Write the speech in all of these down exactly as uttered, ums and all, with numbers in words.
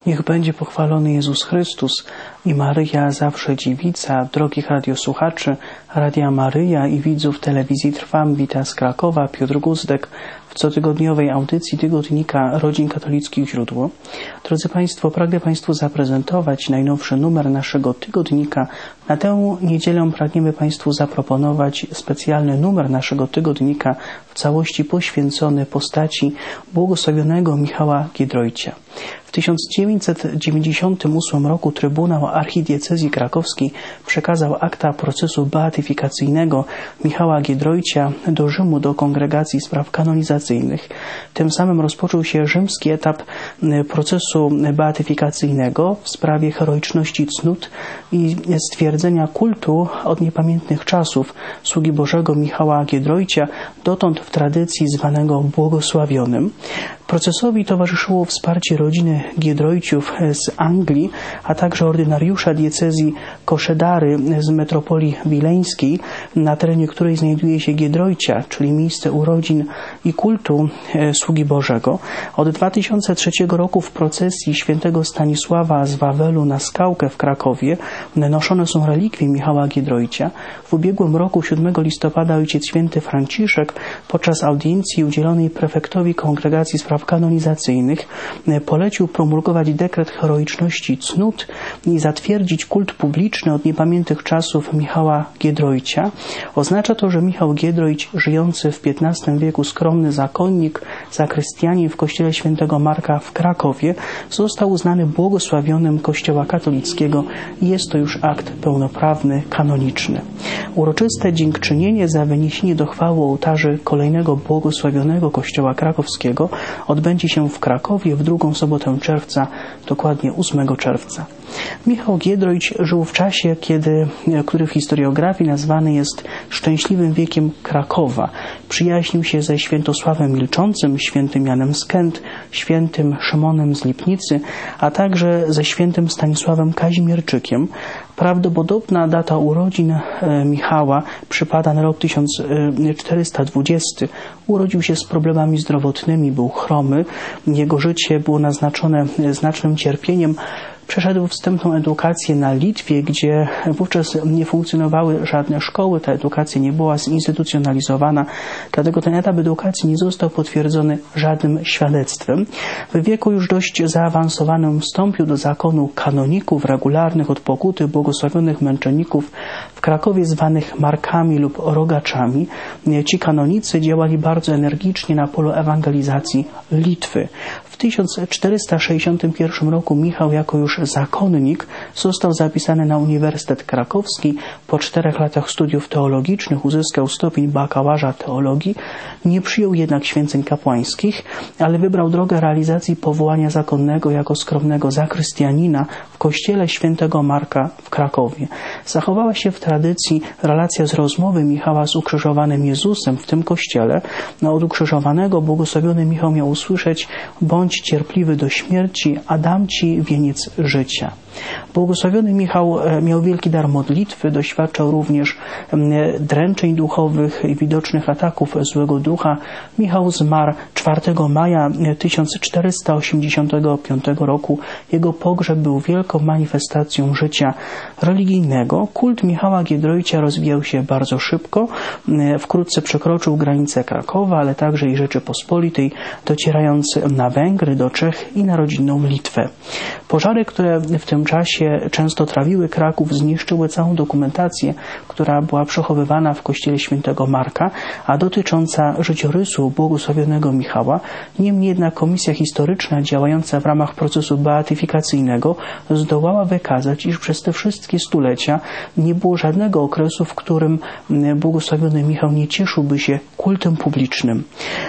Niech będzie pochwalony Jezus Chrystus i Maryja zawsze dziewica. Drogich radiosłuchaczy Radia Maryja i widzów telewizji Trwam wita z Krakowa Piotr Guzdek w cotygodniowej audycji tygodnika Rodzin Katolickich Źródło. Drodzy Państwo, pragnę Państwu zaprezentować najnowszy numer naszego tygodnika. Na tę niedzielę pragniemy Państwu zaproponować specjalny numer naszego tygodnika w całości poświęcony postaci błogosławionego Michała Giedroycia. W tysiąc dziewięćset dziewięćdziesiątym ósmym roku Trybunał Archidiecezji Krakowskiej przekazał akta procesu beatyfikacyjnego Michała Giedroycia do Rzymu, do Kongregacji Spraw Kanonizacyjnych. Tym samym rozpoczął się rzymski etap procesu beatyfikacyjnego w sprawie heroiczności cnót i stwierdzenia kultu od niepamiętnych czasów sługi Bożego Michała Giedroycia, dotąd w tradycji zwanego błogosławionym. Procesowi towarzyszyło wsparcie rodziny Giedroyciów z Anglii, a także ordynariusza diecezji Koszedary z metropolii wileńskiej, na terenie której znajduje się Giedroycia, czyli miejsce urodzin i kultu sługi Bożego. Od dwa tysiące trzeciego roku w procesji świętego Stanisława z Wawelu na Skałkę w Krakowie noszone są relikwie Michała Giedroycia. W ubiegłym roku, siódmego listopada, Ojciec Święty Franciszek podczas audiencji udzielonej prefektowi Kongregacji Spraw Kanonizacyjnych polecił promulgować dekret heroiczności cnót i zatwierdzić kult publiczny od niepamiętnych czasów Michała Giedroycia. Oznacza to, że Michał Giedroyć, żyjący w piętnastym wieku skromny zakonnik, zakrystianin w kościele świętego Marka w Krakowie, został uznany błogosławionym Kościoła katolickiego i jest to już akt pełnoprawny, kanoniczny. Uroczyste dziękczynienie za wyniesienie do chwały ołtarzy kolejnego błogosławionego Kościoła krakowskiego odbędzie się w Krakowie w drugą sobotę czerwca, dokładnie ósmego czerwca. Michał Giedroyć żył w czasie, kiedy, który w historiografii nazwany jest szczęśliwym wiekiem Krakowa. Przyjaźnił się ze Świętosławem Milczącym, świętym Janem z Kęt, świętym Szymonem z Lipnicy, a także ze świętym Stanisławem Kazimierczykiem. Prawdopodobna data urodzin Michała przypada na rok tysiąc czterysta dwudziesty. Urodził się z problemami zdrowotnymi, był chromy, jego życie było naznaczone znacznym cierpieniem. Przeszedł wstępną edukację na Litwie, gdzie wówczas nie funkcjonowały żadne szkoły, ta edukacja nie była zinstytucjonalizowana, dlatego ten etap edukacji nie został potwierdzony żadnym świadectwem. W wieku już dość zaawansowanym wstąpił do zakonu kanoników regularnych od pokuty błogosławionych męczenników w Krakowie zwanych markami lub rogaczami. Ci kanonicy działali bardzo energicznie na polu ewangelizacji Litwy. W tysiąc czterysta sześćdziesiątym pierwszym roku Michał jako już zakonnik został zapisany na Uniwersytet Krakowski. Po czterech latach studiów teologicznych uzyskał stopień bakałaża teologii. Nie przyjął jednak święceń kapłańskich, ale wybrał drogę realizacji powołania zakonnego jako skromnego zakrystianina w kościele świętego Marka w Krakowie. Zachowała się w tradycji relacja z rozmowy Michała z ukrzyżowanym Jezusem w tym kościele. No, od ukrzyżowanego błogosławiony Michał miał usłyszeć: bądź cierpliwy do śmierci, a dam ci wieniec życia. Błogosławiony Michał miał wielki dar modlitwy, doświadczał również dręczeń duchowych i widocznych ataków złego ducha. Michał zmarł czwartego maja tysiąc czterysta osiemdziesiątego piątego roku. Jego pogrzeb był wielką manifestacją życia religijnego. Kult Michała Giedroycia rozwijał się bardzo szybko. Wkrótce przekroczył granice Krakowa, ale także i Rzeczypospolitej, docierając na Węgry, do Czech i na rodzinną Litwę. Pożary, które w tym czasie często trawiły Kraków, zniszczyły całą dokumentację, która była przechowywana w kościele świętego Marka, a dotycząca życiorysu błogosławionego Michała. Niemniej jednak komisja historyczna działająca w ramach procesu beatyfikacyjnego zdołała wykazać, iż przez te wszystkie stulecia nie było żadnego okresu, w którym błogosławiony Michał nie cieszyłby się kultem publicznym.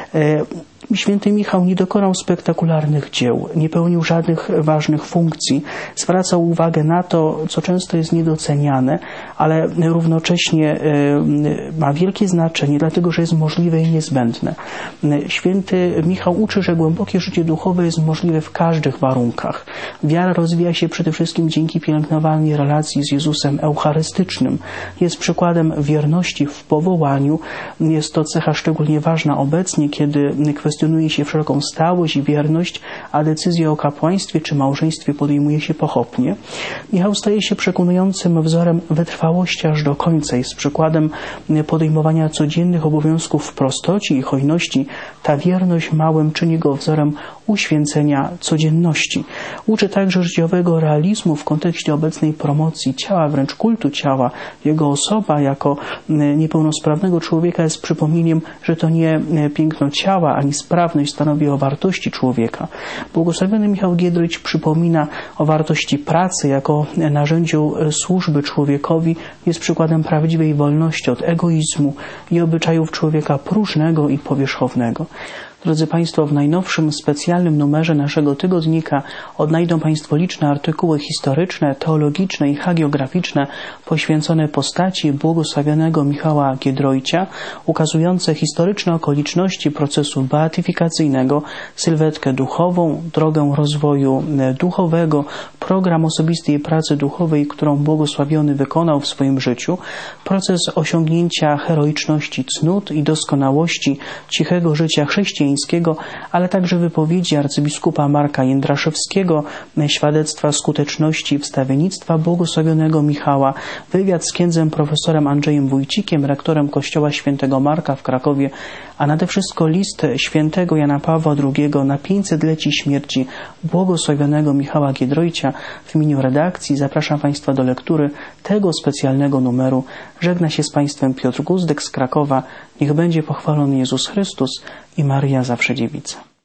Święty Michał nie dokonał spektakularnych dzieł, nie pełnił żadnych ważnych funkcji, zwracał uwagę na to, co często jest niedoceniane, ale równocześnie ma wielkie znaczenie, dlatego że jest możliwe i niezbędne. Święty Michał uczy, że głębokie życie duchowe jest możliwe w każdych warunkach. Wiara rozwija się przede wszystkim dzięki pielęgnowanej relacji z Jezusem eucharystycznym. Jest przykładem wierności w powołaniu. Jest to cecha szczególnie ważna obecnie, kiedy kwestionujemy kwestionuje się wszelką stałość i wierność, a decyzję o kapłaństwie czy małżeństwie podejmuje się pochopnie. Michał staje się przekonującym wzorem wytrwałości aż do końca. Jest przykładem podejmowania codziennych obowiązków w prostocie i hojności. Ta wierność małym czyni go wzorem uświęcenia codzienności. Uczy także życiowego realizmu w kontekście obecnej promocji ciała, wręcz kultu ciała. Jego osoba jako niepełnosprawnego człowieka jest przypomnieniem, że to nie piękno ciała, ani sprawność stanowi o wartości człowieka. Błogosławiony Michał Giedroyć przypomina o wartości pracy jako narzędziu służby człowiekowi. Jest przykładem prawdziwej wolności od egoizmu i obyczajów człowieka próżnego i powierzchownego. Drodzy Państwo, w najnowszym specjalnym numerze naszego tygodnika odnajdą Państwo liczne artykuły historyczne, teologiczne i hagiograficzne poświęcone postaci błogosławionego Michała Giedroycia, ukazujące historyczne okoliczności procesu beatyfikacyjnego, sylwetkę duchową, drogę rozwoju duchowego, program osobistej pracy duchowej, którą błogosławiony wykonał w swoim życiu, proces osiągnięcia heroiczności cnót i doskonałości cichego życia chrześcijańskiego, ale także wypowiedzi arcybiskupa Marka Jędraszewskiego, świadectwa skuteczności wstawiennictwa błogosławionego Michała, wywiad z księdzem profesorem Andrzejem Wójcikiem, rektorem kościoła świętego Marka w Krakowie, a nade wszystko list świętego Jana Pawła drugiego na pięćsetleci śmierci błogosławionego Michała Giedroycia. W imieniu redakcji zapraszam Państwa do lektury tego specjalnego numeru. Żegna się z Państwem Piotr Guzdek z Krakowa. Niech będzie pochwalony Jezus Chrystus i Maryja zawsze Dziewica.